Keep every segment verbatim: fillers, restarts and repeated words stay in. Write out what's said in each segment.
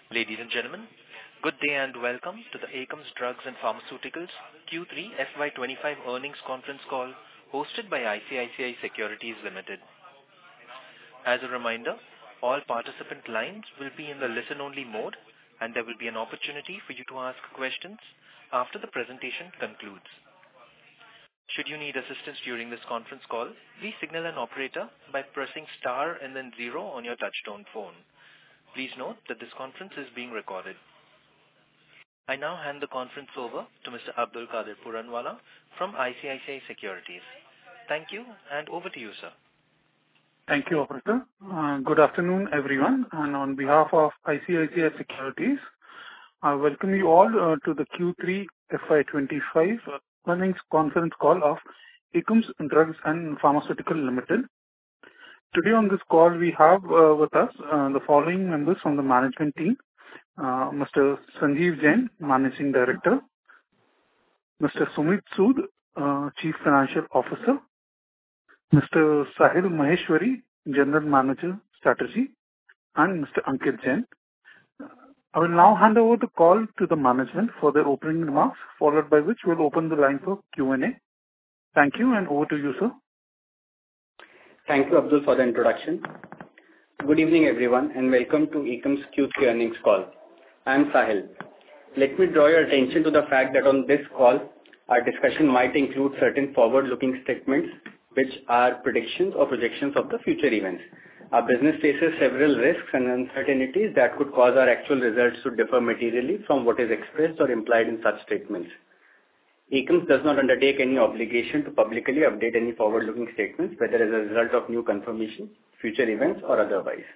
Ladies and gentlemen, good day and welcome to the Akums Drugs and Pharmaceuticals Q three F Y twenty-five earnings conference call hosted by I C I C I Securities Limited. As a reminder, all participant lines will be in the listen-only mode and there will be an opportunity for you to ask questions after the presentation concludes. Should you need assistance during this conference call, please signal an operator by pressing star and then zero on your touchtone phone. Please note that this conference is being recorded. I now hand the conference over to Mister Abdul Qadir Puranwala from I C I C I Securities. Thank you, and over to you, sir. Thank you, operator. Uh, good afternoon, everyone. And on behalf of I C I C I Securities, I welcome you all uh, to the Q three F Y twenty-five earnings conference call of Akums Drugs and Pharmaceutical Limited. Today on this call, we have uh, with us uh, the following members from the management team. Uh, Mister Sanjeev Jain, Managing Director. Mister Sumit Sood, uh, Chief Financial Officer. Mister Sahil Maheshwari, General Manager, Strategy. And Mister Ankit Jain. I will now hand over the call to the management for their opening remarks, followed by which we'll open the line for Q and A. Thank you, and over to you, sir. Thank you, Abdul, for the introduction. Good evening, everyone, and welcome to Akums Q three earnings call. I am Sahil. Let me draw your attention to the fact that on this call, our discussion might include certain forward-looking statements, which are predictions or projections of the future events. Our business faces several risks and uncertainties that could cause our actual results to differ materially from what is expressed or implied in such statements. Akums does not undertake any obligation to publicly update any forward-looking statements, whether as a result of new confirmation, future events, or otherwise.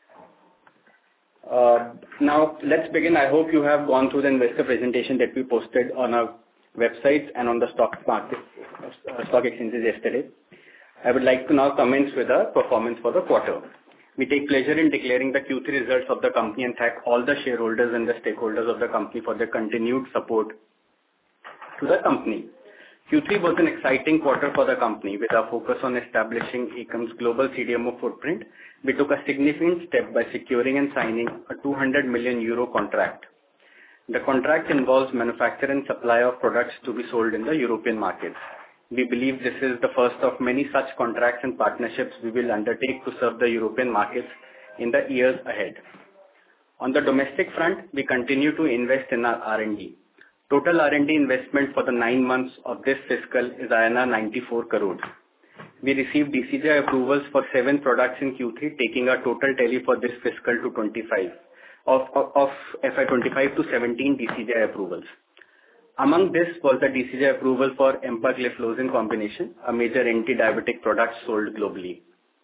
Uh, now, let's begin. I hope you have gone through the investor presentation that we posted on our websites and on the stock market, uh, stock exchanges yesterday. I would like to now commence with our performance for the quarter. We take pleasure in declaring the Q three results of the company and thank all the shareholders and the stakeholders of the company for their continued support to the company. Q three was an exciting quarter for the company. With our focus on establishing Akums' global C D M O footprint, we took a significant step by securing and signing a two hundred million euro contract. The contract involves manufacture and supply of products to be sold in the European markets. We believe this is the first of many such contracts and partnerships we will undertake to serve the European markets in the years ahead. On the domestic front, we continue to invest in our R and D. Total R and D investment for the nine months of this fiscal is I N R ninety-four crores. We received D C G I approvals for seven products in Q three, taking our total tally for this fiscal to twenty-five. Of, of, of F Y twenty-five to seventeen D C G I approvals. Among this was the D C G I approval for empagliflozin combination, a major anti-diabetic product sold globally.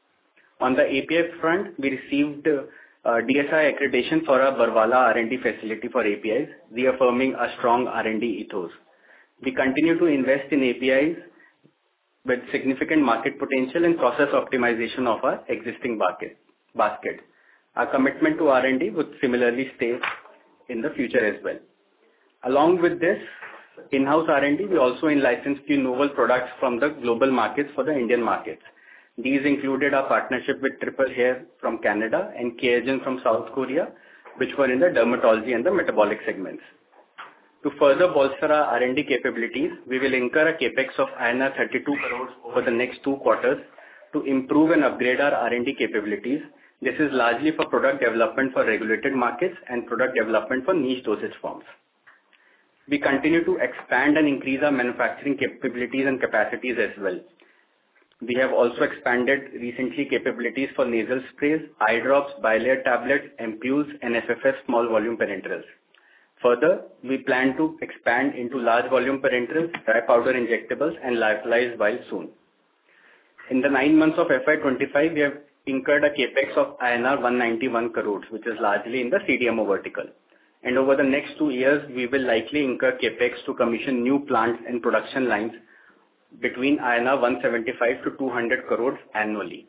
On the A P I front, we received uh, D S I accreditation for our Barwala R and D facility for A P Is, reaffirming a strong R and D ethos. We continue to invest in A P Is with significant market potential and process optimization of our existing basket. basket. Our commitment to R and D would similarly stay in the future as well. Along with this in-house R and D, we also in-licensed few novel products from the global markets for the Indian markets. These included our partnership with Triple Hair from Canada and Keagen from South Korea, which were in the dermatology and the metabolic segments. To further bolster our R and D capabilities, we will incur a capex of I N R thirty-two crores over the next two quarters to improve and upgrade our R and D capabilities. This is largely for product development for regulated markets and product development for niche dosage forms. We continue to expand and increase our manufacturing capabilities and capacities as well. We have also expanded recently capabilities for nasal sprays, eye drops, bilayer tablets, ampoules, and F F S small volume parenterals. Further, we plan to expand into large volume parenterals, dry powder injectables, and lyophilized vials soon. In the nine months of F Y twenty-five, we have incurred a capex of I N R one hundred ninety-one crores, which is largely in the C D M O vertical. And over the next two years, we will likely incur capex to commission new plants and production lines between I N R one hundred seventy-five to two hundred crores annually.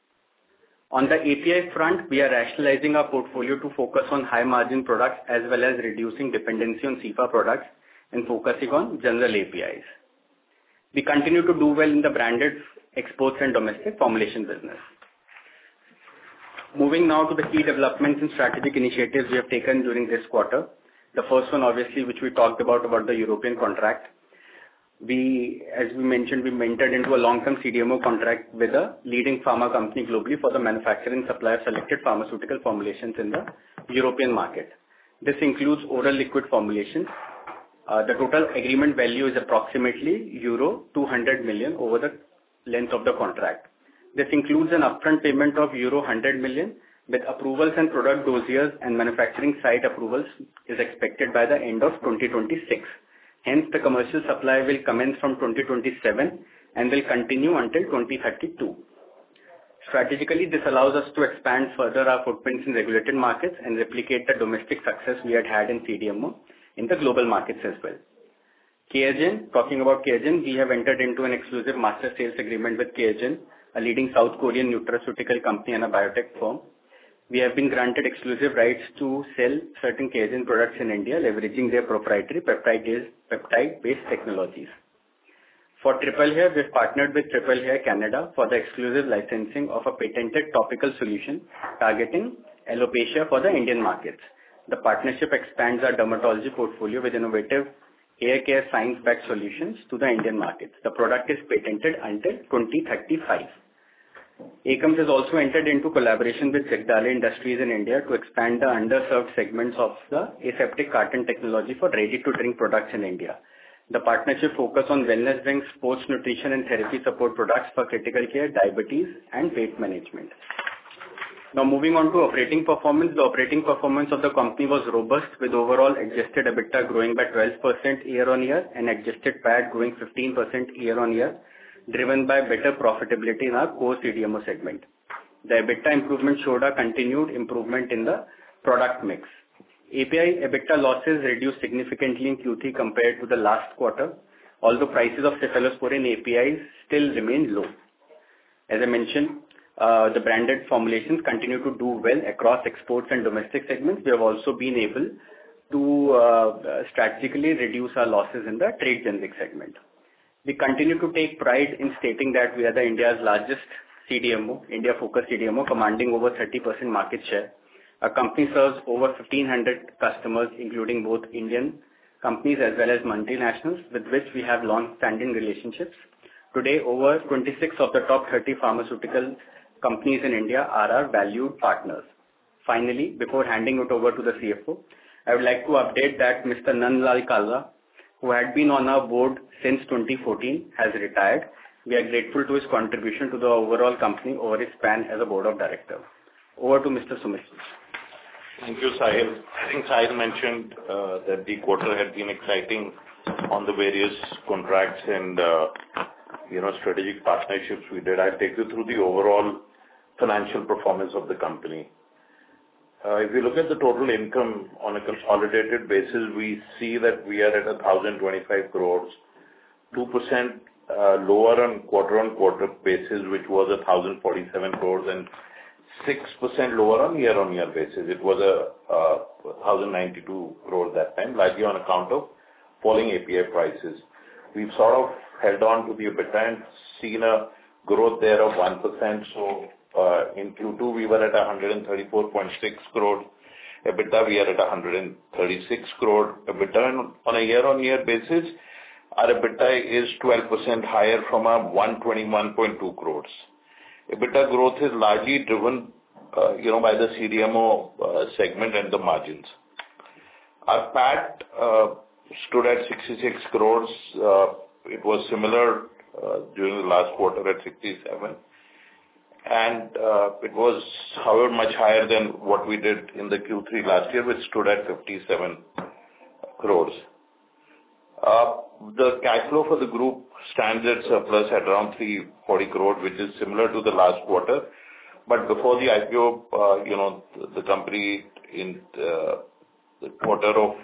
On the A P I front, we are rationalizing our portfolio to focus on high-margin products as well as reducing dependency on C F A products and focusing on general A P Is. We continue to do well in the branded exports and domestic formulation business. Moving now to the key developments and strategic initiatives we have taken during this quarter. The first one, obviously, which we talked about, about the European contract. We, as we mentioned, we entered into a long-term C D M O contract with a leading pharma company globally for the manufacture and supply of selected pharmaceutical formulations in the European market. This includes oral liquid formulations. Uh, the total agreement value is approximately euro two hundred million over the length of the contract. This includes an upfront payment of euro one hundred million with approvals and product dossiers and manufacturing site approvals is expected by the end of twenty twenty-six. Hence, the commercial supply will commence from twenty twenty-seven and will continue until twenty thirty-two. Strategically, this allows us to expand further our footprints in regulated markets and replicate the domestic success we had had in C D M O in the global markets as well. Keogen, talking about Keogen, we have entered into an exclusive master sales agreement with Keogen, a leading South Korean nutraceutical company and a biotech firm. We have been granted exclusive rights to sell certain Keogen products in India, leveraging their proprietary peptide-based technologies. For Triple Hair, we've partnered with Triple Hair Canada for the exclusive licensing of a patented topical solution targeting alopecia for the Indian markets. The partnership expands our dermatology portfolio with innovative hair care science-backed solutions to the Indian markets. The product is patented until twenty thirty-five. Akums has also entered into collaboration with Jagdale Industries in India to expand the underserved segments of the aseptic carton technology for ready-to-drink products in India. The partnership focuses on wellness drinks, sports nutrition and therapy support products for critical care, diabetes and weight management. Now moving on to operating performance. The operating performance of the company was robust with overall adjusted EBITDA growing by twelve percent year-on-year and adjusted P A T growing fifteen percent year-on-year, driven by better profitability in our core C D M O segment. The EBITDA improvement showed a continued improvement in the product mix. A P I EBITDA losses reduced significantly in Q three compared to the last quarter, although prices of cephalosporin A P Is still remain low. As I mentioned, uh, the branded formulations continue to do well across exports and domestic segments. We have also been able to uh, strategically reduce our losses in the trade generic segment. We continue to take pride in stating that we are the India's largest C D M O, India-focused C D M O, commanding over thirty percent market share. Our company serves over fifteen hundred customers, including both Indian companies as well as multinationals, with which we have long-standing relationships. Today, over twenty-six of the top thirty pharmaceutical companies in India are our valued partners. Finally, before handing it over to the C F O, I would like to update that Mister Nandlal Kalra, who had been on our board since twenty fourteen, has retired. We are grateful to his contribution to the overall company over his span as a board of directors. Over to Mister Sumit. Thank you, Sahil. I think Sahil mentioned uh, that the quarter had been exciting on the various contracts and uh, you know strategic partnerships we did. I'll take you through the overall financial performance of the company. Uh, if you look at the total income on a consolidated basis, we see that we are at one thousand twenty-five crores, two percent uh, lower on quarter-on-quarter basis, which was one thousand forty-seven crores, and six percent lower on year-on-year basis. It was a uh, one thousand ninety-two crores that time, largely on account of falling A P I prices. We've sort of held on to the EBITDA and seen a growth there of one percent. So uh, in Q two, we were at one hundred thirty-four point six crores. EBITDA, we are at one hundred thirty-six crore EBITDA. And on a year-on-year basis, our EBITDA is twelve percent higher from our one hundred twenty-one point two crores. EBITDA growth is largely driven, uh, you know, by the C D M O uh, segment and the margins. Our P A T uh, stood at sixty-six crores. Uh, it was similar uh, during the last quarter at sixty-seven. And uh, it was, however, much higher than what we did in the Q three last year, which stood at fifty-seven crores. Uh, the cash flow for the group stands at surplus at around three hundred forty crores, which is similar to the last quarter. But before the I P O, uh, you know, the, the company in uh, the quarter of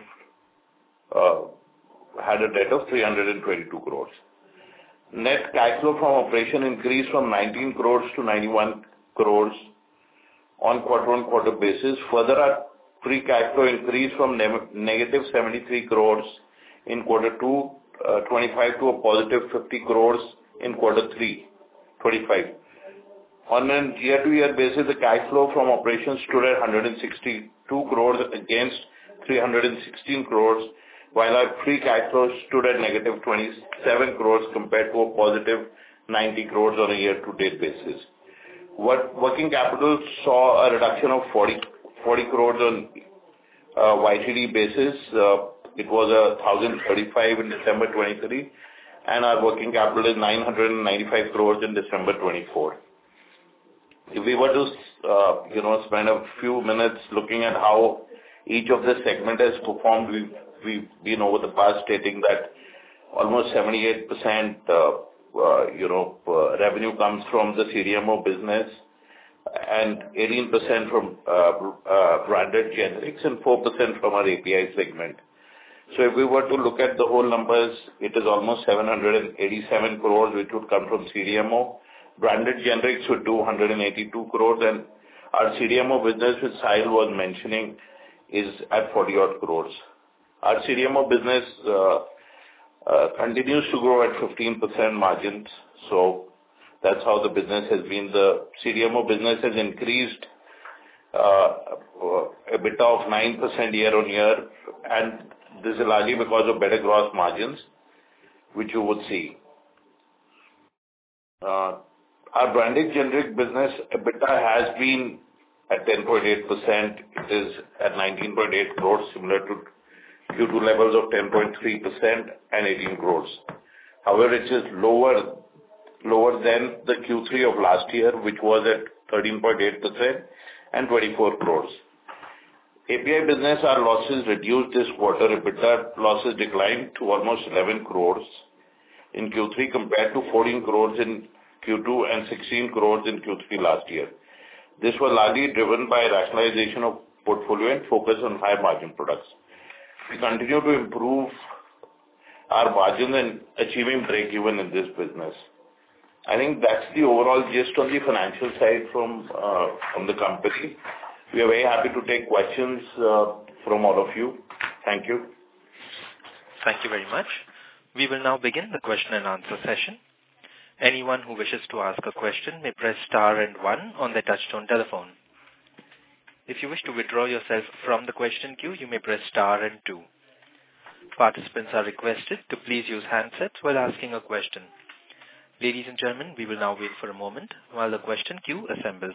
uh, had a debt of three hundred twenty-two crores. Net cash flow from operation increased from nineteen crores to ninety-one crores on quarter-on-quarter basis. Further, our free cash flow increased from ne- negative seventy-three crores in quarter two, uh, twenty-five to a positive fifty crores in quarter three, twenty-five. On a year-to-year basis, the cash flow from operations stood at one hundred sixty-two crores against three hundred sixteen crores, while our free cash flow stood at negative twenty-seven crores compared to a positive ninety crores on a year-to-date basis. Working capital saw a reduction of forty crores on uh, Y T D basis. Uh, it was one thousand thirty-five in December twenty-three, and our working capital is nine hundred ninety-five crores in December twenty-four. If we were to, uh, you know, spend a few minutes looking at how each of the segment has performed, we've, we've been over the past stating that almost seventy-eight percent, uh, uh, you know, uh, revenue comes from the C D M O business and eighteen percent from uh, uh, branded generics and four percent from our A P I segment. So if we were to look at the whole numbers, it is almost seven hundred eighty-seven crores, which would come from C D M O. Branded generics would do one hundred eighty-two crores, and our C D M O business, which Sahil was mentioning, is at forty odd crores. Our C D M O business uh, uh, continues to grow at fifteen percent margins. So that's how the business has been. The C D M O business has increased uh, EBITDA of nine percent year on year, and this is largely because of better gross margins, which you would see. Uh, Our branded generic business EBITDA has been at ten point eight percent. It is at nineteen point eight crores, similar to Q two levels of ten point three percent and eighteen crores. However, it is lower lower than the Q three of last year, which was at thirteen point eight percent and twenty-four crores. A P I business, our losses reduced this quarter. EBITDA losses declined to almost eleven crores in Q three compared to fourteen crores in Q two and sixteen crores in Q three last year. This was largely driven by rationalization of portfolio and focus on higher margin products. We continue to improve our margin and achieving break-even in this business. I think that's the overall gist on the financial side from uh, from the company. We are very happy to take questions uh, from all of you. Thank you. Thank you very much. We will now begin the question and answer session. Anyone who wishes to ask a question may press star and one on their touchtone telephone. If you wish to withdraw yourself from the question queue, you may press star and two. Participants are requested to please use handsets while asking a question. Ladies and gentlemen, we will now wait for a moment while the question queue assembles.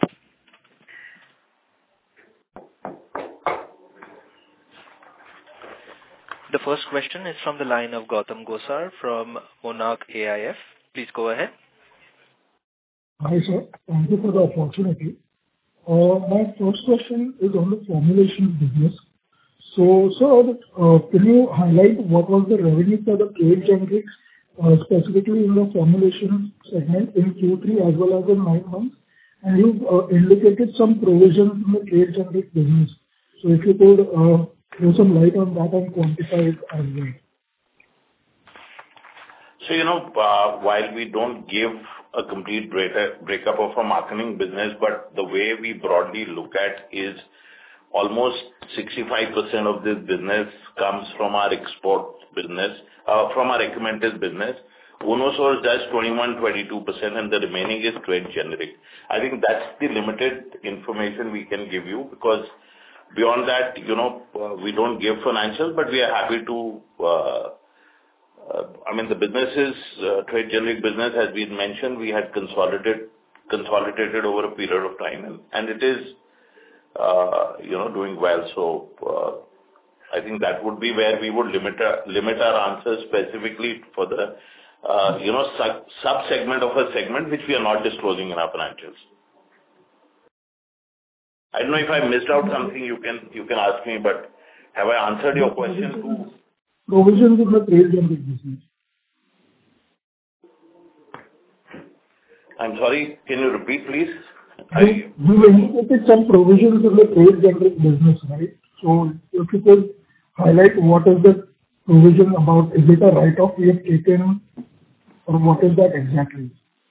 The first question is from the line of Gautam Gosar from Monarch A I F. Please go ahead. Hi, sir. Thank you for the opportunity. Uh, my first question is on the formulation business. So, sir, uh, can you highlight what was the revenue for the trade generics, uh, specifically in the formulation segment in Q three as well as in nine months? And you've uh, indicated some provisions in the trade generic business. So, if you could uh, throw some light on that and quantify it as well. So, you know, uh, while we don't give a complete breakup of our marketing business, but the way we broadly look at is almost sixty-five percent of this business comes from our export business, uh, from our recommended business. Unosource does twenty-one, twenty-two percent, and the remaining is trade generic. I think that's the limited information we can give you, because beyond that, you know, uh, we don't give financials, but we are happy to uh, Uh, I mean, the businesses, uh, trade generic business, has been mentioned, we had consolidated consolidated over a period of time, and, and it is, uh, you know, doing well. So, uh, I think that would be where we would limit our, limit our answers specifically for the, uh, you know, sub, sub-segment of a segment which we are not disclosing in our financials. I don't know if I missed out something, you can, you can ask me, but have I answered your question to... Provisions in the trade generic business. I'm sorry, can you repeat, please? You, you indicated some provisions in the trade generic business, right? So if you could highlight what is the provision about, is it a write-off we have taken, or what is that exactly?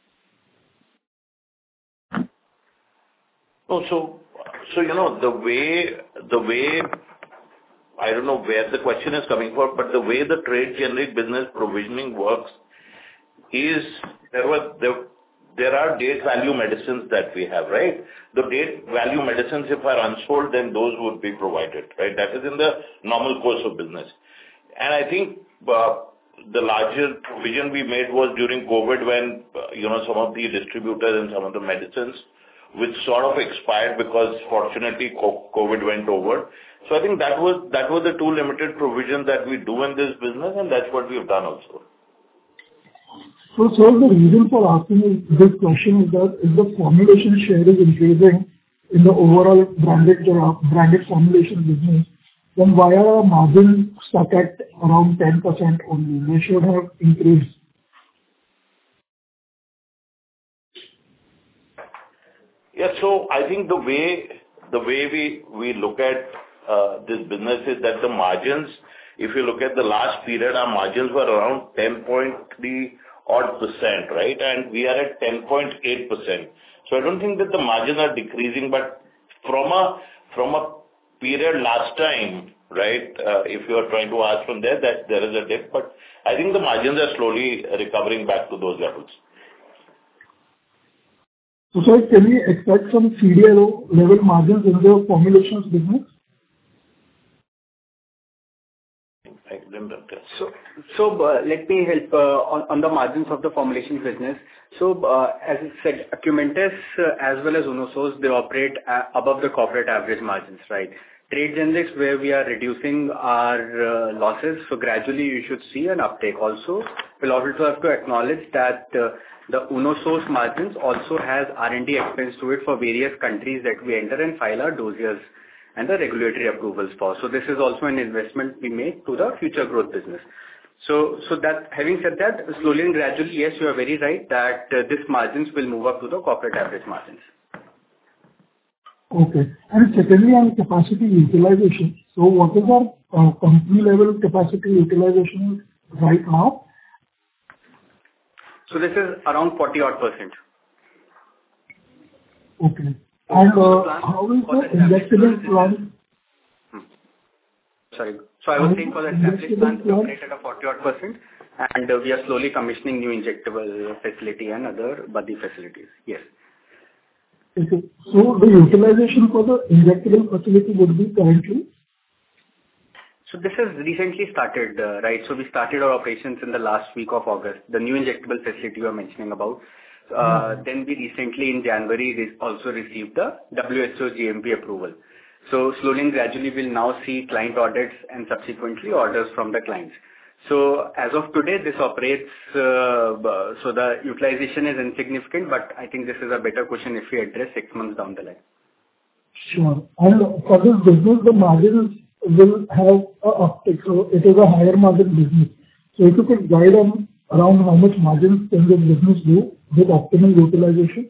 Oh, so, so you know, the way, the way, I don't know where the question is coming from, but the way the trade generic business provisioning works is there were there there are date value medicines that we have, right? The date value medicines, if are unsold, then those would be provided, right? That is in the normal course of business. And I think uh, the larger provision we made was during COVID when, uh, you know, some of the distributors and some of the medicines which sort of expired because fortunately COVID went over. So I think that was, that was the two limited provisions that we do in this business, and that's what we've done also. So, sir, the reason for asking this question is that if the formulation share is increasing in the overall branded uh, branded formulation business, then why are our margins stuck at around ten percent only? They should have increased. Yeah, so I think the way the way we we look at uh, this business is that the margins, if you look at the last period, our margins were around ten point three odd percent, right? And we are at ten point eight percent. So I don't think that the margins are decreasing, but from a from a period last time, right? Uh, if you are trying to ask from there, that there is a dip, but I think the margins are slowly recovering back to those levels. So, sir, can we expect some C D L O level margins in the formulations business? I didn't understand. So, so uh, let me help uh, on, on the margins of the formulation business. So, uh, as I said, Acumentis uh, as well as Unosource, they operate uh, above the corporate average margins, right? Trade generics, where we are reducing our uh, losses, so gradually you should see an uptake. Also, we'll also have to acknowledge that uh, the Unosource margins also has R and D expense to it for various countries that we enter and file our dossiers and the regulatory approvals for. So this is also an investment we make to the future growth business. So, so that having said that, slowly and gradually, yes, you are very right that uh, this margins will move up to the corporate average margins. Okay. And secondly, on capacity utilization. So what is our uh, company level capacity utilization right now? So this is around forty odd percent. Okay. And uh, how is the injectable plant? Hmm. Sorry. So I was saying for the established plant, we operate at a forty odd percent, and uh, we are slowly commissioning new injectable facility and other buddy facilities. Yes. Okay. So the utilization for the injectable facility would be currently? So this has recently started, uh, right? So we started our operations in the last week of August, the new injectable facility you are mentioning about. Uh, mm-hmm. Then we recently in January re- also received the W H O G M P approval. So slowly and gradually we'll now see client audits and subsequently orders from the clients. So as of today, this operates, uh, so the utilization is insignificant, but I think this is a better question if we address six months down the line. Sure. And for this business, the margins will have a uptick, so it is a higher margin business. So if you could guide on around how much margins can this business do with optimal utilization?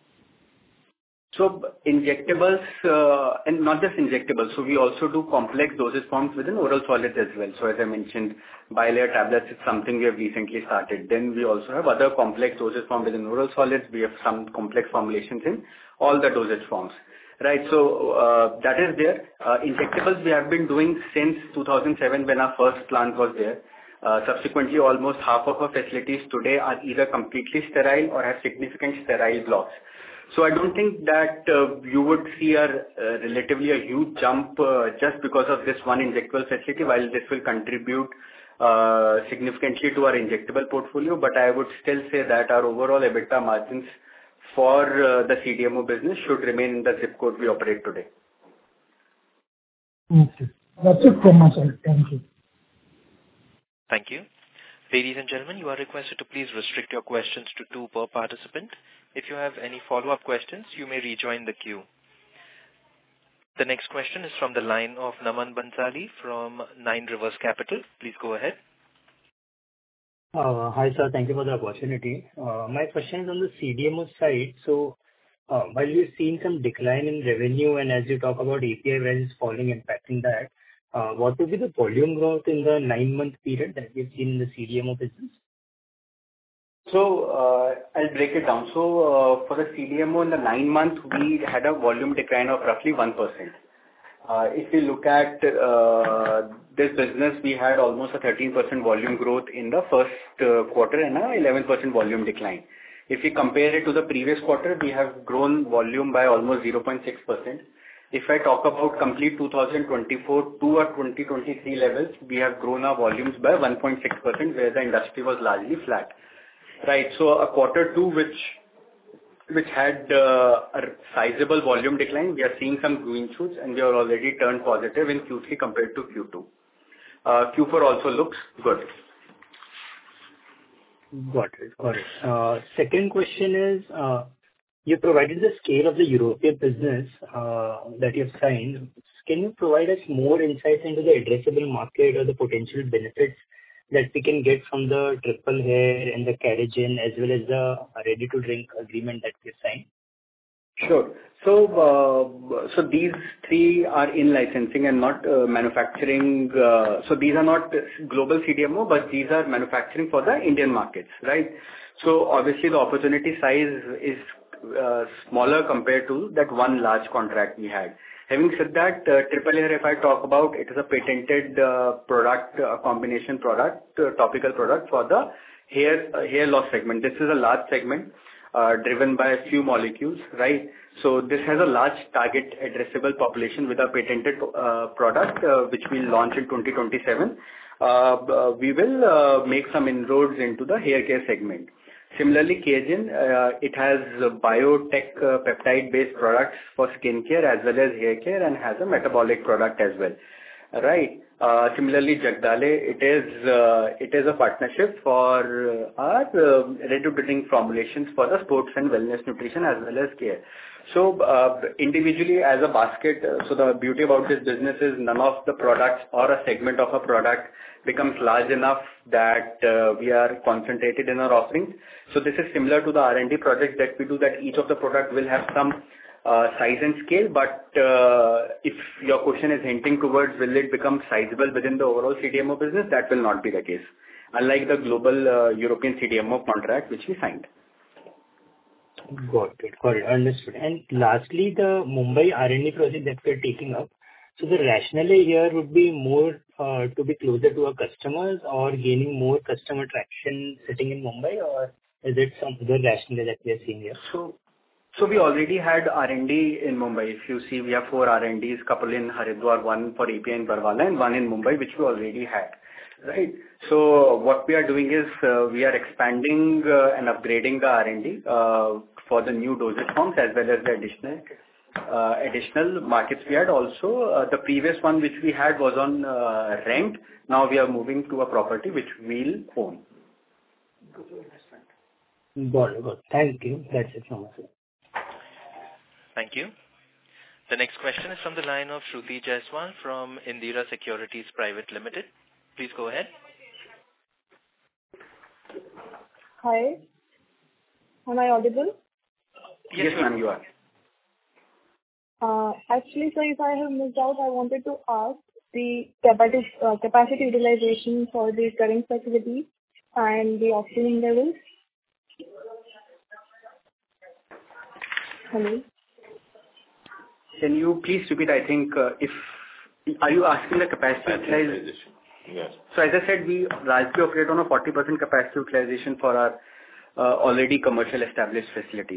So injectables, uh, and not just injectables, so we also do complex dosage forms within oral solids as well. So as I mentioned, bilayer tablets is something we have recently started. Then we also have other complex dosage forms within oral solids. We have some complex formulations in all the dosage forms. Right, so uh, that is there. Uh, injectables we have been doing since two thousand seven when our first plant was there. Uh, subsequently, almost half of our facilities today are either completely sterile or have significant sterile blocks. So I don't think that uh, you would see a uh, relatively a huge jump uh, just because of this one injectable facility, while this will contribute uh, significantly to our injectable portfolio. But I would still say that our overall EBITDA margins for uh, the C D M O business should remain in the zip code we operate today. Okay. That's it from my side. Thank you. Thank you. Ladies and gentlemen, you are requested to please restrict your questions to two per participant. If you have any follow-up questions, you may rejoin the queue. The next question is from the line of Naman Bansali from Nine Rivers Capital. Please go ahead. Uh, hi, sir. Thank you for the opportunity. Uh, my question is on the C D M O side. So, uh, while we've seen some decline in revenue, and as you talk about A P I prices falling, impacting that, uh, what would be the volume growth in the nine-month period that we've seen in the C D M O business? So, uh, I'll break it down. So, uh, for the C D M O in the nine months, we had a volume decline of roughly one percent. Uh, if you look at uh, this business, we had almost a thirteen percent volume growth in the first uh, quarter and a eleven percent volume decline. If we compare it to the previous quarter, we have grown volume by almost zero point six percent. If I talk about complete two thousand twenty-four to our twenty twenty-three levels, we have grown our volumes by one point six percent, where the industry was largely flat. Right. So a quarter two, which which had uh, a sizable volume decline, we are seeing some green shoots, and we are already turned positive in Q three compared to Q two. Uh, Q four also looks good. Got it. Got it. Uh, Second question is, uh, you provided the scale of the European business uh, that you've signed. Can you provide us more insights into the addressable market or the potential benefits that we can get from the Triple Hair and the Caregen, as well as the ready-to-drink agreement that we've signed? Sure. So, uh, so these three are in licensing and not uh, manufacturing. Uh, so these are not global C D M O, but these are manufacturing for the Indian markets, right? So obviously the opportunity size is uh, smaller compared to that one large contract we had. Having said that, uh, Triple Hair, if I talk about, it is a patented uh, product, a combination product, uh, topical product for the hair uh, hair loss segment. This is a large segment uh, driven by a few molecules, right? So this has a large target addressable population with a patented uh, product, uh, which we'll launch in twenty twenty-seven. Uh, uh, we will uh, make some inroads into the hair care segment. Similarly, Caregen, uh, it has biotech uh, peptide-based products for skincare as well as hair care, and has a metabolic product as well. Right. Uh, similarly, Jagdale, it is uh, it is a partnership for uh, our uh, ready-to-drink formulations for the sports and wellness nutrition as well as care. So uh, individually as a basket, uh, so the beauty about this business is none of the products or a segment of a product becomes large enough that uh, we are concentrated in our offerings. So this is similar to the R and D project that we do, that each of the product will have some uh, size and scale. But uh, if your question is hinting towards will it become sizable within the overall C D M O business, that will not be the case, unlike the global uh, European C D M O contract which we signed. Got it. Got it. Understood. And lastly, the Mumbai R and D project that we're taking up, so the rationale here would be more uh, to be closer to our customers or gaining more customer traction sitting in Mumbai, or is it some other rationale that we are seeing here? So, so we already had R and D in Mumbai. If you see, we have four R and Ds, couple in Haridwar, one for A P I in Barwala, and one in Mumbai, which we already had. Right. So what we are doing is uh, we are expanding uh, and upgrading the R and D uh, for the new dosage forms as well as the additional uh, additional markets we had. Also, uh, the previous one which we had was on uh, rent. Now we are moving to a property which we'll own. Got it. Got it. Thank you. That's it from us. Thank you. The next question is from the line of Shruti Jaiswal from Indira Securities Private Limited. Please go ahead. Hi. Am I audible? Yes, yes ma'am, you are. Uh, actually, sir, if I have missed out, I wanted to ask the capacity, uh, capacity utilization for the current facility and the oxygen levels. Hello. Can you please repeat? I think uh, if are you asking the capacity utilization? Yes. So as I said, we largely operate on a forty percent capacity utilization for our uh, already commercial established facilities.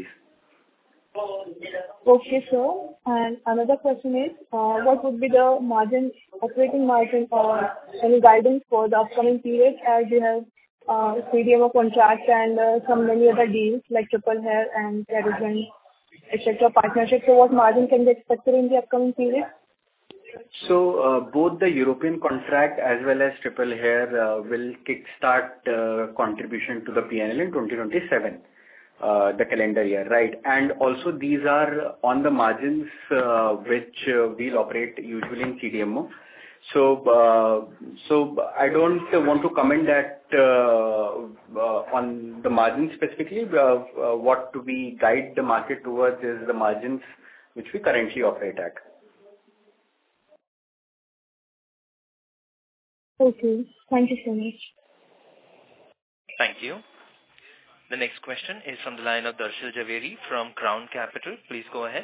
Okay, sir. And another question is, uh, what would be the margin, operating margin, or any guidance for the upcoming period, as you have uh, C D M O contracts and uh, some many other deals like Triple Hair and Caregen, et cetera partnerships. So what margin can be expected in the upcoming period? So uh, both the European contract as well as Triple Hair uh, will kickstart uh, contribution to the P and L in twenty twenty-seven, uh, the calendar year, right? And also these are on the margins uh, which uh, we'll operate usually in C D M O. So, uh, so I don't want to comment that uh, uh, on the margins specifically. Uh, uh, what we guide the market towards is the margins which we currently operate at. Okay. Thank you so much. Thank you. The next question is from the line of Darshil Javeri from Crown Capital. Please go ahead.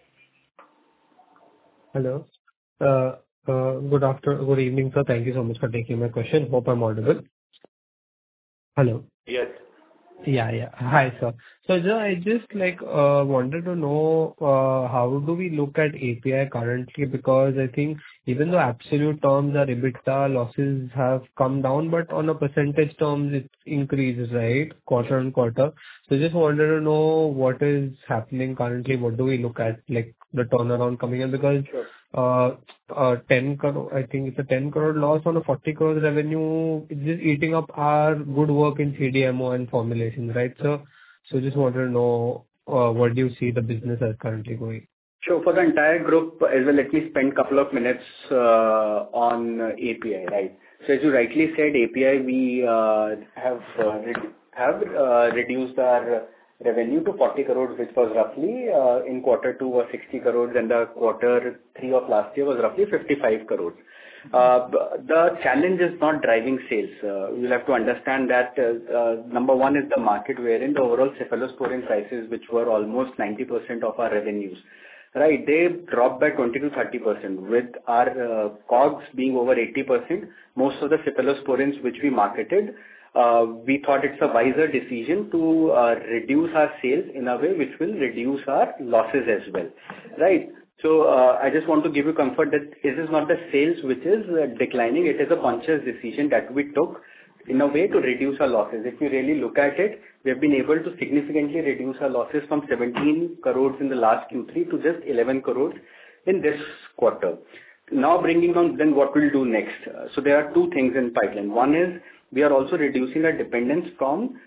Hello. Uh, uh, good after, good evening, sir. Thank you so much for taking my question. Hope I'm audible. Hello. Yes. Yeah, yeah. Hi, sir. So ju- I just like uh wanted to know uh how do we look at A P I currently? Because I think even though absolute terms our EBITDA losses have come down, but on a percentage terms it increases, right? Quarter on quarter. So just wanted to know what is happening currently. What do we look at, like the turnaround coming in? Because Sure. uh uh ten crore, I think it's a ten crore loss on a forty crore revenue. It's just eating up our good work in C D M O and formulations, right? So so just wanted to know uh what do you see the business as currently going? Sure. For the entire group as well, let me spend a couple of minutes uh, on uh, A P I, right? So as you rightly said, A P I, we uh, have uh, re- have uh, reduced our revenue to forty crores, which was roughly uh, in quarter two was sixty crores, and the quarter three of last year was roughly fifty-five crores. Uh, b- The challenge is not driving sales. Uh, You'll have to understand that uh, uh, number one is the market wherein the overall cephalosporin prices, which were almost ninety percent of our revenues, right? They dropped by twenty to thirty percent. With our uh, COGS being over eighty percent, most of the cephalosporins which we marketed, uh, we thought it's a wiser decision to uh, reduce our sales in a way which will reduce our losses as well, right? So uh, I just want to give you comfort that this is not the sales which is uh, declining. It is a conscious decision that we took in a way to reduce our losses. If you really look at it, we have been able to significantly reduce our losses from seventeen crores in the last Q three to just eleven crores in this quarter. Now bringing on then what we'll do next. Uh, So there are two things in pipeline. One is we are also reducing our dependence from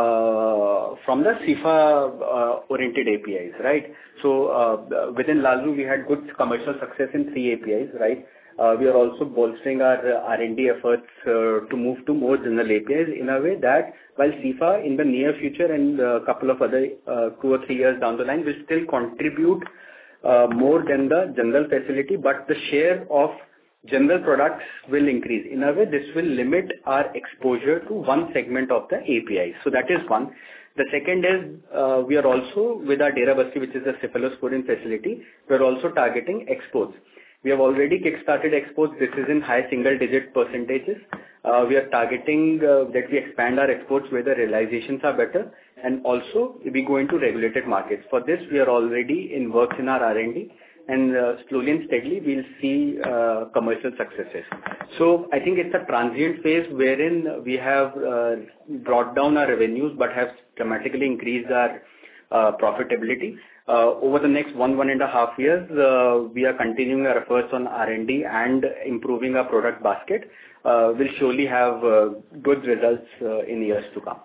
uh, from the C I F A uh, oriented A P Is, right? So uh, within Lalru, we had good commercial success in three A P Is, right? Uh, we are also bolstering our uh, R and D efforts uh, to move to more general A P Is in a way that while C I F A in the near future and a couple of other uh, two or three years down the line will still contribute uh, more than the general facility, but the share of general products will increase. In a way, this will limit our exposure to one segment of the A P I. So that is one. The second is uh, we are also with our Derabasti, which is a cephalosporin facility, we are also targeting exports. We have already kick-started exports. This is in high single-digit percentages. Uh, we are targeting uh, that we expand our exports where the realizations are better, and also we go into regulated markets. For this, we are already in works in our R and D, and uh, slowly and steadily we'll see uh, commercial successes. So I think it's a transient phase wherein we have uh, brought down our revenues but have dramatically increased our uh, profitability. Uh, over the next one, one and a half years, uh, we are continuing our efforts on R and D and improving our product basket. Uh, we'll surely have uh, good results uh, in years to come.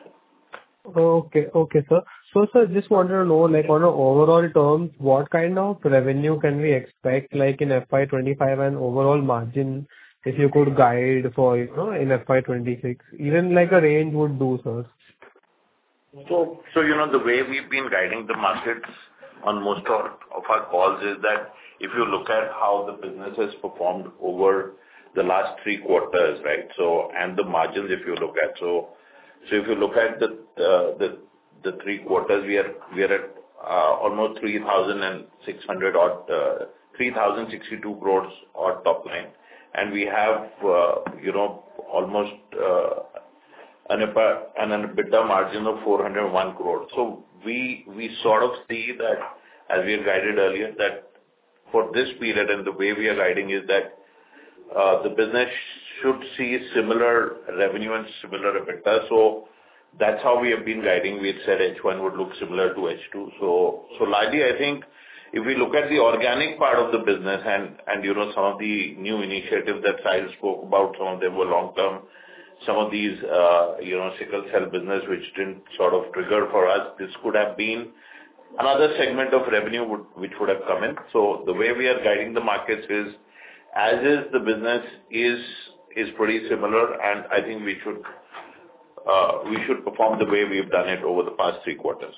Okay, okay, sir. So, sir, just wanted to know, like, on a overall terms, what kind of revenue can we expect, like, in F Y twenty-five and overall margin, if you could guide for, you know, in F Y twenty-six? Even like a range would do, sir. So, so you know, the way we've been guiding the markets on most of of our calls is that if you look at how the business has performed over the last three quarters, right? So, and the margins, if you look at. So, so if you look at the uh, the the three quarters, we are we are at uh, almost three thousand six hundred odd, uh, three thousand sixty-two crores odd top line. And we have, uh, you know, almost uh, an EBITDA margin of four hundred one crores. So we we sort of see that, as we have guided earlier, that for this period and the way we are guiding is that uh, the business should see similar revenue and similar EBITDA. So that's how we have been guiding. We had said H one would look similar to H two. So so largely, I think if we look at the organic part of the business and and you know some of the new initiatives that Sahil spoke about, some of them were long term. Some of these, uh, you know, sickle cell business, which didn't sort of trigger for us, this could have been another segment of revenue would, which would have come in. So the way we are guiding the markets is, as is the business is is pretty similar, and I think we should uh, we should perform the way we've done it over the past three quarters.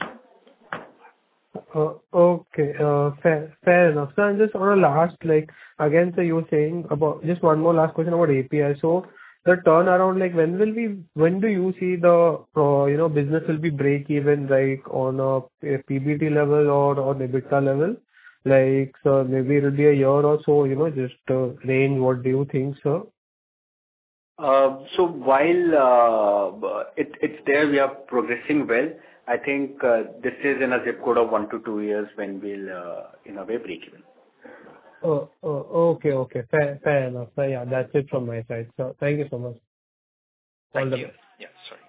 Uh, okay, uh, fair, fair enough. So, and just on a last, like, again, so you were saying about, just one more last question about A P I. So, the turnaround, like, when will we, when do you see the, uh, you know, business will be break even, like, on a, a P B T level or on EBITDA level? Like, so maybe it will be a year or so, you know, just uh, range, what do you think, sir? Uh, So while uh, it, it's there, we are progressing well. I think uh, this is in a zip code of one to two years when we'll, uh, in a way, break even. Oh, oh, okay, okay. Fair, fair enough. So, yeah, that's it from my side. So thank you so much. All Thank the you. best. Yeah, sorry.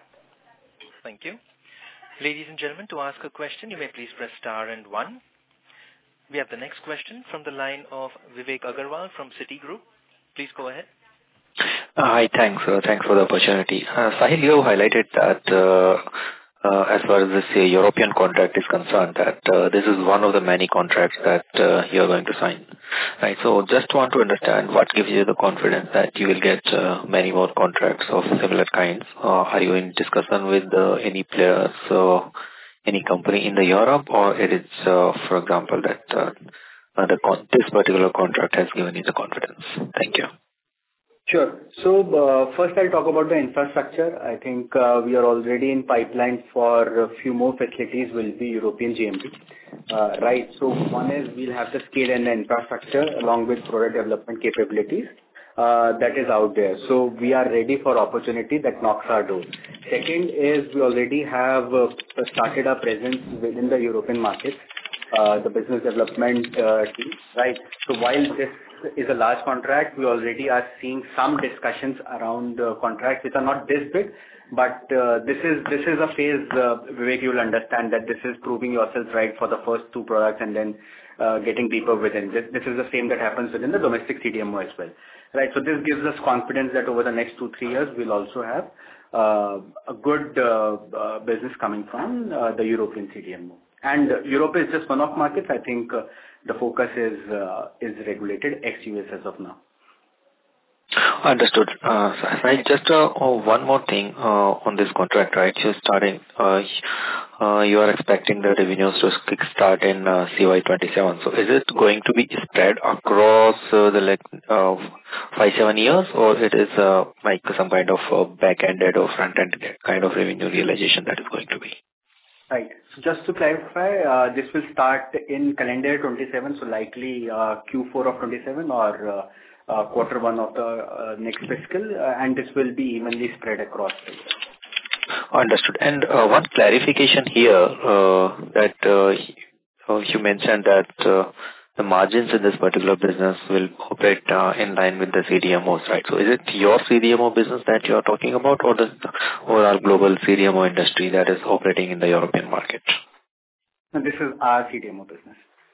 Thank you. Ladies and gentlemen, to ask a question, you may please press star and one. We have the next question from the line of Vivek Agarwal from Citigroup. Please go ahead. Uh, Hi, thanks. uh, Thanks for the opportunity. Uh, Sahil, you have highlighted that uh, uh, as far as this uh, European contract is concerned, that uh, this is one of the many contracts that uh, you are going to sign. Right. So just want to understand what gives you the confidence that you will get uh, many more contracts of similar kinds. Uh, Are you in discussion with uh, any players or any company in the Europe, or it is, uh, for example, that uh, uh, the con- this particular contract has given you the confidence? Thank you. Sure. So, uh, first I'll talk about the infrastructure. I think uh, we are already in pipeline for a few more facilities will be European G M P. Uh, Right. So one is we'll have the scale and the infrastructure along with product development capabilities uh, that is out there. So we are ready for opportunity that knocks our door. Second is we already have uh, started our presence within the European markets, uh, the business development uh, team, right? So while this is a large contract, we already are seeing some discussions around uh, contracts which are not this big, but uh, this is this is a phase, uh, Vivek, you will understand that this is proving yourself right for the first two products and then uh, getting deeper within. This, this is the same that happens within the domestic C D M O as well, right? So this gives us confidence that over the next two, three years, we'll also have uh, a good uh, uh, business coming from uh, the European C D M O. And uh, Europe is just one of markets. I think uh, the focus is uh, is regulated ex-U S as of now. Understood. Uh, Right. Just uh, oh, one more thing uh, on this contract, right? You're starting, uh, uh, you are expecting the revenues to kickstart in uh, C Y twenty-seven. So is it going to be spread across uh, the like uh, five, seven years, or it is uh, like some kind of uh, back-ended or front-end kind of revenue realization that is going to be? Right. So just to clarify, uh, this will start in calendar twenty-seven, so likely uh, Q four of twenty-seven or uh, uh, quarter one of the uh, next fiscal, uh, and this will be evenly spread across the year. Understood. And uh, one clarification here, uh, that uh, you mentioned that uh, the margins in this particular business will operate uh, in line with the C D M Os, right? So is it your C D M O business that you are talking about, or the overall global C D M O industry that is operating in the European market? And this is our C D M O business.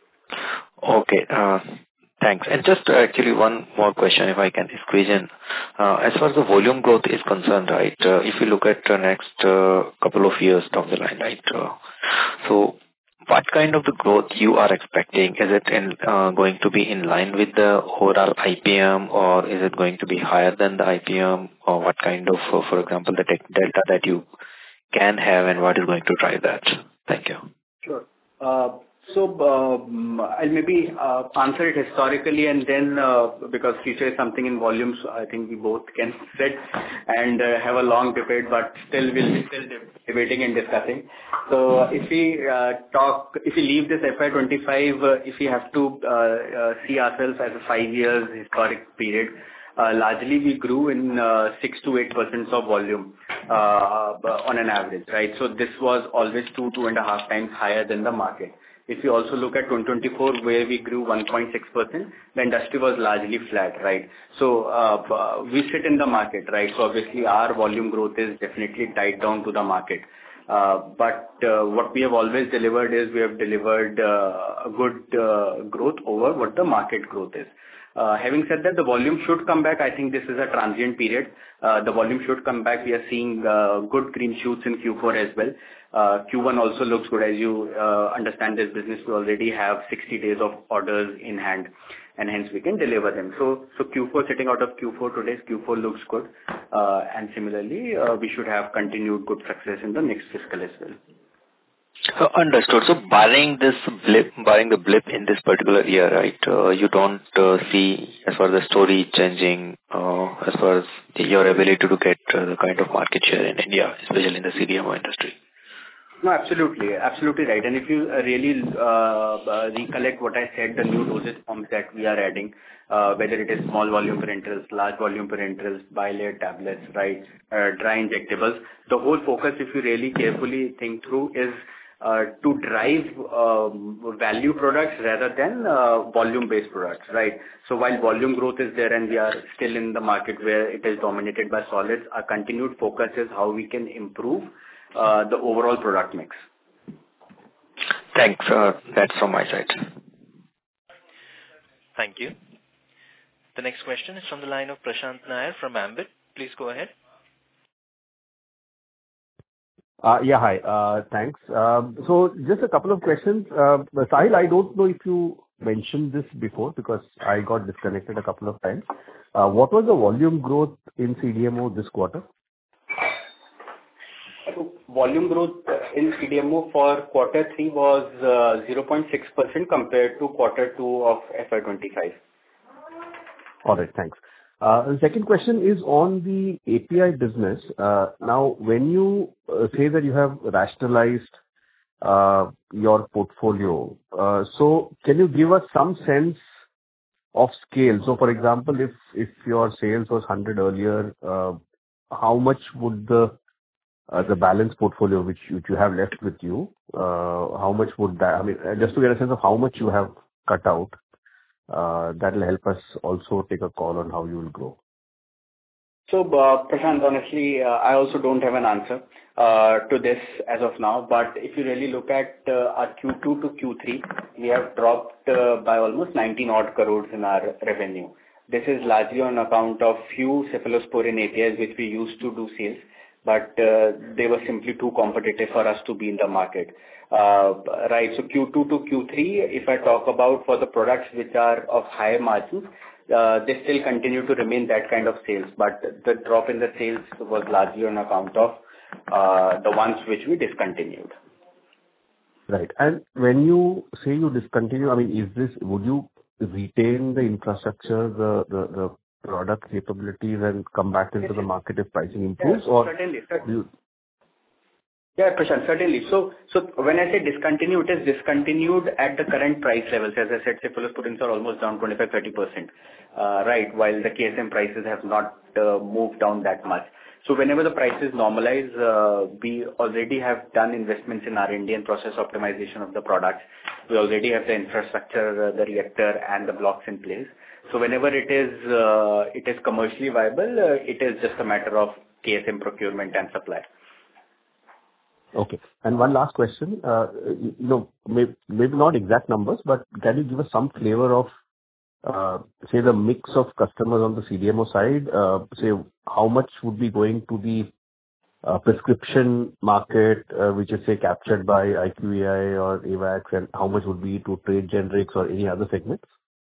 Okay. Uh, Thanks. And just uh, actually one more question, if I can squeeze in. Uh, As far as the volume growth is concerned, right, uh, if you look at the next uh, couple of years down the line, right, uh, so what kind of the growth you are expecting? Is it in uh, going to be in line with the overall I P M, or is it going to be higher than the I P M? Or what kind of, uh, for example, the tech delta that you can have, and what is going to drive that? Thank you. Sure. Uh, So, um, I'll maybe uh, answer it historically and then, uh, because future is something in volumes, I think we both can sit and uh, have a long debate, but still we'll be still debating and discussing. So if we uh, talk, if we leave this F Y twenty-five, uh, if we have to uh, uh, see ourselves as a five years historic period, uh, largely we grew in uh, six to eight percent of volume uh, on an average, right? So this was always two, two and a half times higher than the market. If you also look at twenty twenty-four, where we grew one point six percent, the industry was largely flat, right? So, uh, we sit in the market, right? So obviously, our volume growth is definitely tied down to the market. Uh, But, uh, what we have always delivered is we have delivered uh, a good uh, growth over what the market growth is. Uh, Having said that, the volume should come back. I think this is a transient period. Uh, The volume should come back. We are seeing uh, good green shoots in Q four as well. Uh, Q one also looks good. As you uh, understand this business, we already have sixty days of orders in hand, and hence we can deliver them. So, so Q four, sitting out of Q four today, Q four looks good. Uh, And similarly, uh, we should have continued good success in the next fiscal as well. Uh, Understood. So barring this blip, barring the blip in this particular year, right, uh, you don't uh, see as far as the story changing, uh, as far as the, your ability to get uh, the kind of market share in India, especially in the C D M O industry? No, absolutely. Absolutely right. And if you uh, really uh, uh, recollect what I said, the new dosage forms that we are adding, uh, whether it is small volume parenterals, large volume parenterals, bilayer tablets, right, uh, dry injectables. The whole focus, if you really carefully think through, is uh, to drive um, value products rather than uh, volume-based products, right? So while volume growth is there and we are still in the market where it is dominated by solids, our continued focus is how we can improve uh, the overall product mix. Thanks. Uh, that's from my side. Thank you. The next question is from the line of Prashant Nair from Ambit. Please go ahead. Uh, yeah, hi. Uh, thanks. Um, so just a couple of questions. Uh, Sahil, I don't know if you mentioned this before because I got disconnected a couple of times. Uh, what was the volume growth in C D M O this quarter? So volume growth in C D M O for quarter three was uh, zero point six percent compared to quarter two of F Y twenty-five. All right, thanks. Uh, the second question is on the A P I business. Uh, now, when you uh, say that you have rationalized uh, your portfolio, uh, so can you give us some sense of scale? So, for example, if if your sales was one hundred earlier, uh, how much would the uh, the balance portfolio which, which you have left with you, uh, how much would that? I mean, just to get a sense of how much you have cut out. Uh, that will help us also take a call on how you will grow. So, uh, Prashant, honestly, uh, I also don't have an answer uh, to this as of now. But if you really look at uh, our Q two to Q three, we have dropped uh, by almost nineteen odd crores in our revenue. This is largely on account of few cephalosporin A P Is which we used to do sales, but uh, they were simply too competitive for us to be in the market. Uh, right. So Q two to Q three, if I talk about for the products which are of higher margins, uh, they still continue to remain that kind of sales. But the drop in the sales was largely on account of uh, the ones which we discontinued. Right. And when you say you discontinue, I mean, is this, would you retain the infrastructure, the, the, the product capabilities and come back into the market if pricing improves? Yes, or certainly. you, Yeah, Prashant, certainly. So, so when I say discontinue, it is discontinued at the current price levels. As I said, cephalosporins are almost down twenty-five to thirty percent, uh, right, while the K S M prices have not uh, moved down that much. So whenever the prices normalize, uh, we already have done investments in R and D and process optimization of the products. We already have the infrastructure, uh, the reactor and the blocks in place. So whenever it is, uh, it is commercially viable, uh, it is just a matter of K S M procurement and supply. Okay. And one last question. Uh, you know, maybe, maybe not exact numbers, but can you give us some flavor of, uh, say, the mix of customers on the C D M O side? Uh, say, how much would be going to the uh, prescription market, uh, which is, say, captured by I Q V I or AVAX, and how much would be to trade generics or any other segments?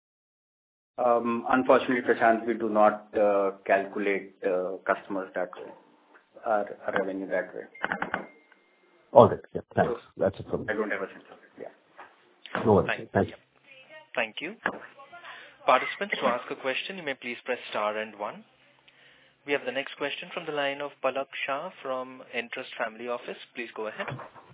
Um, unfortunately, Prashant, we do not uh, calculate uh, customers that way, our, our revenue that way. All right. Yeah, thanks. That's it from me. I don't have a sense of it. Yeah. No worries. Thank, Thank you. Thank you. Participants, to ask a question, you may please press star and one. We have the next question from the line of Palak Shah from Entrust Family Office. Please go ahead.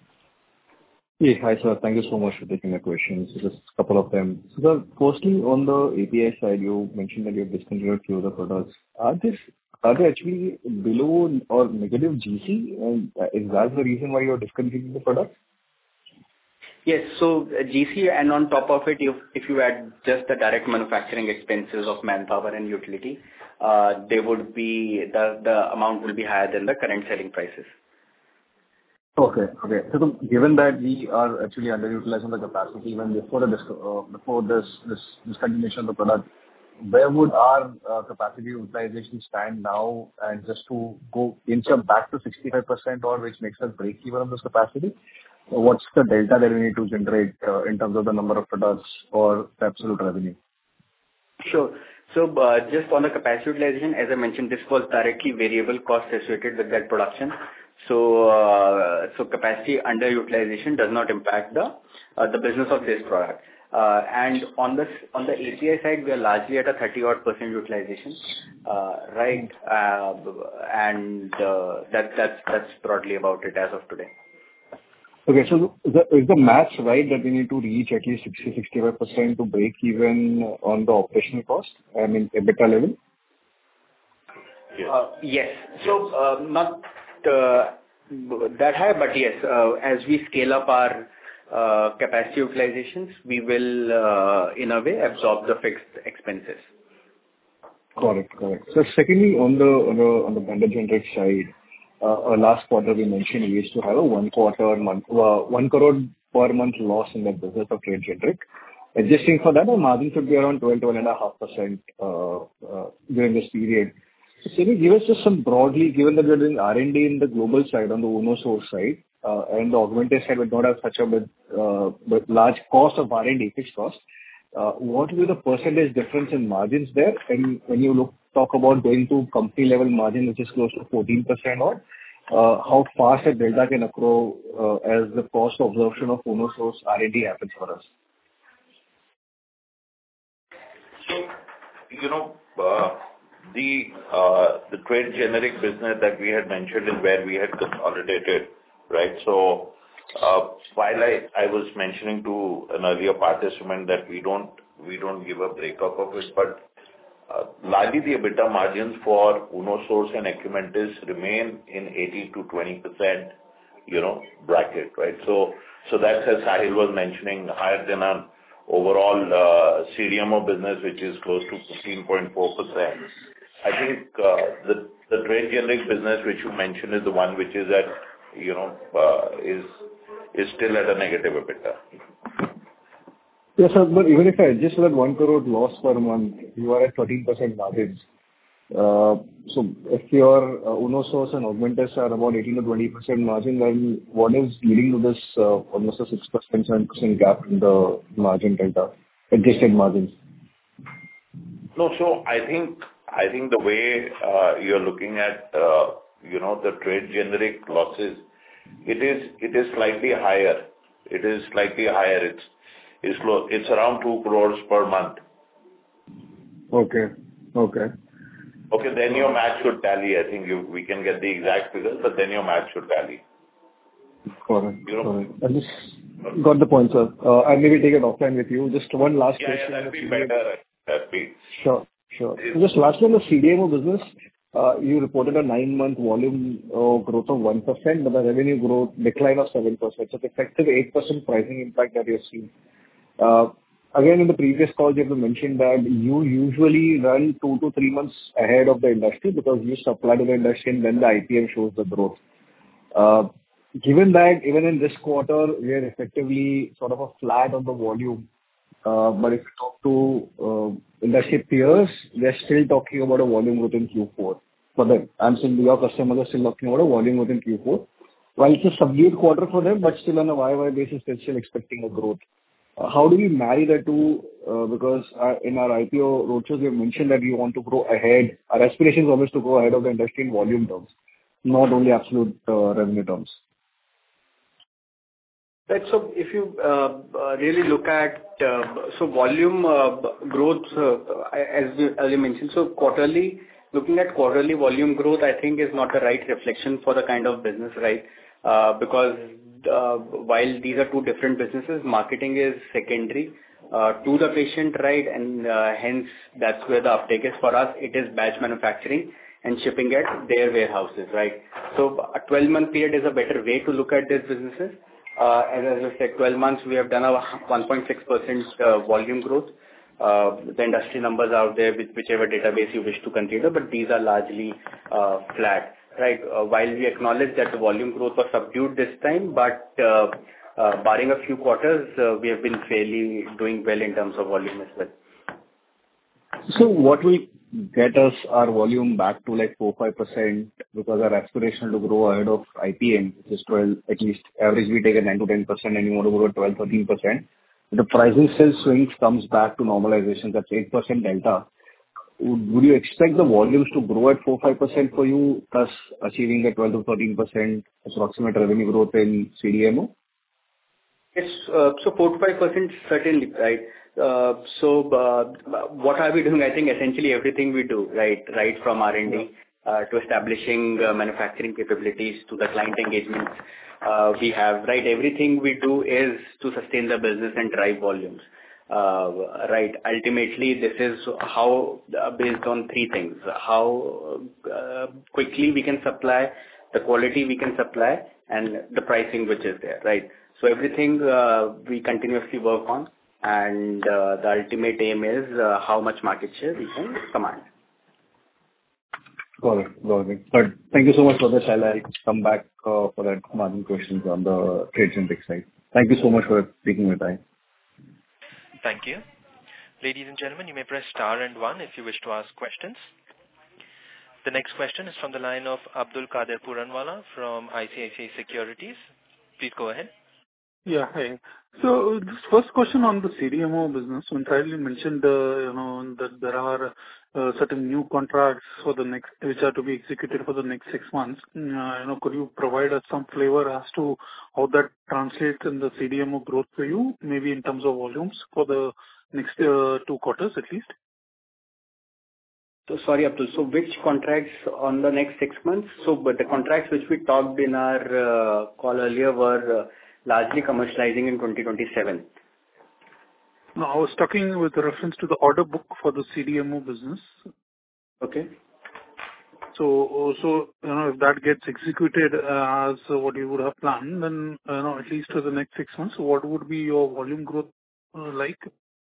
Yes, hi sir. Thank you so much for taking my questions. Just a couple of them. So, sir, firstly, on the A P I side, you mentioned that you have discontinued few of the products. Are this Are they actually below or negative G C? And is that the reason why you're discontinuing the product? Yes. So uh, G C, and on top of it, if, if you add just the direct manufacturing expenses of manpower and utility, uh, they would be, the, the amount will be higher than the current selling prices. Okay. Okay. So the- given that we are actually underutilizing the capacity even before the dis- uh, before this this discontinuation of the product, where would our uh, capacity utilization stand now? And just to go inch up back to sixty-five percent or which makes us break even on this capacity, what's the delta that we need to generate uh, in terms of the number of products or the absolute revenue? Sure. So, uh, just on the capacity utilization, as I mentioned, this was directly variable cost associated with that production. So, uh, so capacity underutilization does not impact the uh, the business of this product. Uh, and on the on the A P I side, we are largely at a thirty odd percent utilization, uh, right? Uh, and uh, that that's that's broadly about it as of today. Okay. So the, is the math right that we need to reach at least sixty to sixty-five percent to break even on the operational cost, I mean, EBITDA level? Yes. Uh, yes. So, uh, not uh, that high, but yes, uh, as we scale up our uh, capacity utilizations, we will, uh, in a way, absorb the fixed expenses. Correct. Correct. So secondly, on the on the on the branded generic side, uh, uh, last quarter we mentioned we used to have a one quarter month, uh, one crore per month loss in the business of trade generic. Adjusting for that, our margin should be around twelve, twelve and a half percent uh, uh, during this period. So can you give us just some broadly, given that we're doing R and D in the global side, on the UnoSource side, uh, and the Augmentis side would not have such a big, uh, but large cost of R and D, fixed cost, uh, what will be the percentage difference in margins there? And when you look, talk about going to company level margin, which is close to fourteen percent odd, uh, how fast a delta can accrue, uh, as the cost of absorption of UnoSource R and D happens for us? So, you know, uh, the uh, the trade generic business that we had mentioned is where we had consolidated, right? So, uh, while I I was mentioning to an earlier participant that we don't we don't give a breakup of it, but uh, largely the EBITDA margins for UnoSource and Acumentis remain in eighteen to twenty percent, you know, bracket, right? So, so that's, as Sahil was mentioning, higher than our overall uh, C D M O business, which is close to fifteen point four percent. I think uh, the the trade generic business, which you mentioned, is the one which is at, you know, uh, is is still at a negative EBITDA. Yes, sir. But even if I adjust for that one crore loss per month, you are at thirteen percent margins. Uh, So if your uh, UnoSource and Augmentis are about eighteen to twenty percent margin, then what is leading to this uh, almost a six percent, seven percent gap in the margin delta, adjusted margins? No, so I think I think the way uh, you're looking at, uh, you know, the trade generic losses, it is it is slightly higher. It is slightly higher. It's it's low, it's around two crores per month. Okay. Okay. Okay, then your math should tally. I think you we can get the exact figures, but then your math should tally. Correct. You know? Correct. I just got the point, sir. Uh, I'll maybe take it offline with you. Just one last Yeah, question. yeah, that'd be better. That'd be. Sure, sure. So just lastly, on the C D M O business, uh, you reported a nine-month volume uh, growth of one percent, but the revenue growth decline of seven percent. So it's effective eight percent pricing impact that you're seeing. Uh, Again, in the previous call, you have mentioned that you usually run two to three months ahead of the industry because you supply to the industry and then the I P M shows the growth. Uh, Given that even in this quarter, we are effectively sort of a flat on the volume, uh, but if you talk to uh, industry peers, they're still talking about a volume growth in Q four. For them, I'm saying your customers are still talking about a volume growth in Q four. While it's a subdued quarter for them, but still on a Y Y basis, they're still expecting a growth. Uh, How do we marry the two? Uh, Because uh, in our I P O roadshows, we have mentioned that we want to grow ahead. Our aspiration is always to grow ahead of the industry in volume terms, not only absolute uh, revenue terms. Right. So if you uh, uh, really look at uh, so volume uh, growth, uh, as you as you mentioned, so quarterly, looking at quarterly volume growth, I think is not the right reflection for the kind of business, right? Uh, Because uh, while these are two different businesses, marketing is secondary uh, to the patient, right? And uh, hence, that's where the uptake is. For us, it is batch manufacturing and shipping at their warehouses, right? So a twelve-month period is a better way to look at these businesses. Uh, As I said, twelve months, we have done a one point six percent uh, volume growth. Uh, The industry numbers out there with whichever database you wish to consider, but these are largely uh, flat. Right. Uh, While we acknowledge that the volume growth was subdued this time, but uh, uh, barring a few quarters, uh, we have been fairly doing well in terms of volume as well. So what will get us our volume back to like four to five percent, because our aspiration to grow ahead of I P M, which is twelve, at least average we take a nine to ten percent and you want to grow at twelve, thirteen percent. The pricing still swings comes back to normalization, that's eight percent delta. Would you expect the volumes to grow at four to five percent for you, thus achieving the twelve to thirteen percent approximate revenue growth in C D M O? Yes, uh, so four to five percent certainly, right? Uh, So, uh, what are we doing? I think essentially everything we do, right? Right from R and D uh, to establishing uh, manufacturing capabilities to the client engagements. uh, we have, right? Everything we do is to sustain the business and drive volumes. Uh, right. Ultimately, this is how, uh, based on three things: how uh, quickly we can supply, the quality we can supply, and the pricing which is there, right? So everything uh, we continuously work on, and uh, the ultimate aim is uh, how much market share we can command. Got it. Got it. But thank you so much for this. I'll I'll come back uh, for that margin questions on the trade generic side. Thank you so much for taking your time. Thank you. Ladies and gentlemen, you may press star and one if you wish to ask questions. The next question is from the line of Abdul Qadir Puranwala from I C I C I Securities. Please go ahead. Yeah, hi. So this first question on the C D M O business, when Sahil mentioned, uh, you know, that there are uh, certain new contracts for the next, which are to be executed for the next six months. Uh, you know, could you provide us some flavor as to how that translates in the C D M O growth for you, maybe in terms of volumes for the next uh, two quarters at least? So sorry, Abdul. So which contracts on the next six months? So but the contracts which we talked in our uh, call earlier were uh, largely commercializing in twenty twenty-seven. No, I was talking with reference to the order book for the C D M O business. Okay. So, so you know, if that gets executed uh, as uh, what you would have planned, then you know, at least for the next six months, what would be your volume growth uh, like?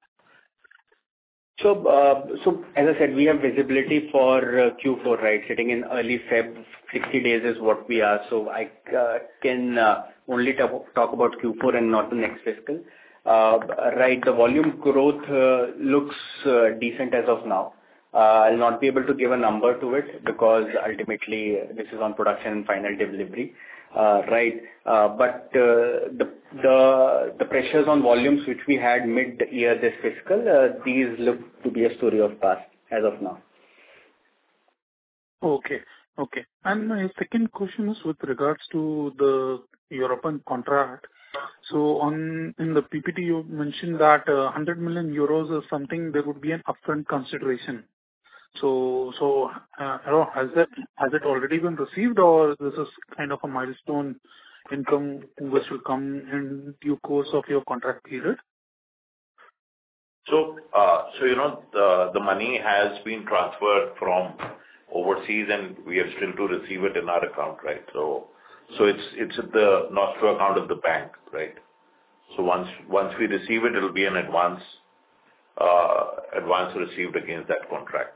So, uh, so as I said, we have visibility for uh, Q four, right? Sitting in early Feb, sixty days is what we are. So I uh, can uh, only talk, talk about Q four and not the next fiscal. Uh, right, the volume growth uh, looks uh, decent as of now. Uh, I'll not be able to give a number to it because ultimately this is on production and final delivery. Uh, right, uh, but uh, the the the pressures on volumes which we had mid-year this fiscal, uh, these look to be a story of past as of now. Okay, okay. And my second question is with regards to the European contract. So on in the P P T you mentioned that uh, one hundred million euros is something there would be an upfront consideration. So, so uh, you know, has that has it already been received, or this is kind of a milestone income which will come in due course of your contract period? So, uh, so you know, the the money has been transferred from overseas, and we have still to receive it in our account, right? So, so it's it's at the nostro account of the bank, right? So once once we receive it, it'll be an advance uh, advance received against that contract.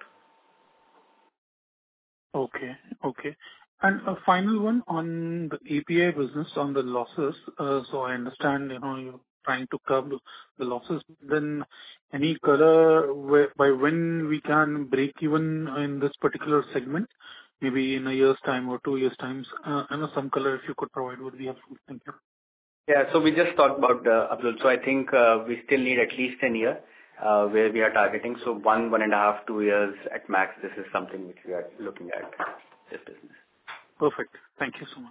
Okay. Okay. And a final one on the A P I business, on the losses. Uh, So I understand, you know, you're trying to curb the losses. Then any color where, by when we can break even in this particular segment, maybe in a year's time or two years' times? Uh, I know some color, if you could provide, would be helpful. Thank you. Yeah, so we just talked about uh, Abdul. So I think uh, we still need at least a year uh, where we are targeting. So one, one and a half, two years at max. This is something which we are looking at this business. Perfect. Thank you so much.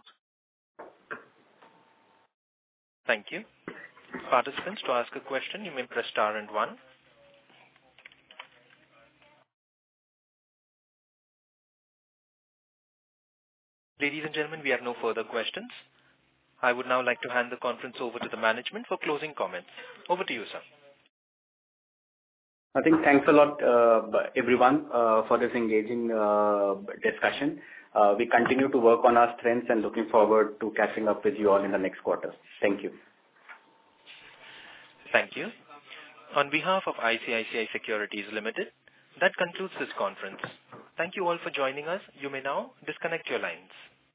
Thank you. Participants, to ask a question, you may press star and one. Ladies and gentlemen, we have no further questions. I would now like to hand the conference over to the management for closing comments. Over to you, sir. I think thanks a lot, uh, everyone, uh, for this engaging uh, discussion. Uh, we continue to work on our strengths and looking forward to catching up with you all in the next quarter. Thank you. Thank you. On behalf of I C I C I Securities Limited, that concludes this conference. Thank you all for joining us. You may now disconnect your lines.